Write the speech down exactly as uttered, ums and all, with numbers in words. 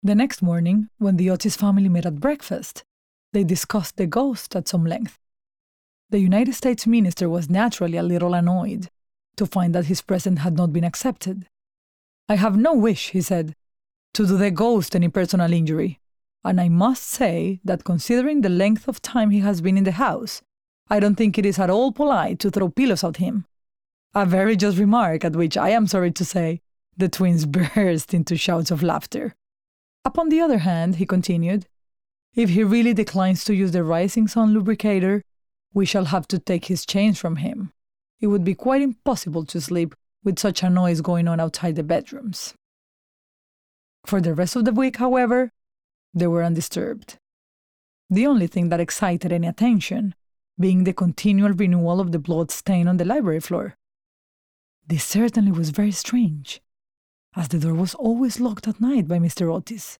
The next morning, when the Otis family met at breakfast, they discussed the ghost at some length. The United States minister was naturally a little annoyed to find that his present had not been accepted. "I have no wish," he said, "to do the ghost any personal injury, and I must say that considering the length of time he has been in the house, I don't think it is at all polite to throw pillows at him." A very just remark at which, I am sorry to say, the twins burst into shouts of laughter. "Upon the other hand," he continued, "if he really declines to use the Rising Sun lubricator, we shall have to take his chains from him. It would be quite impossible to sleep with such a noise going on outside the bedrooms." For the rest of the week, however, they were undisturbed. The only thing that excited any attention being the continual renewal of the blood stain on the library floor. This certainly was very strange, as the door was always locked at night by Mister Otis,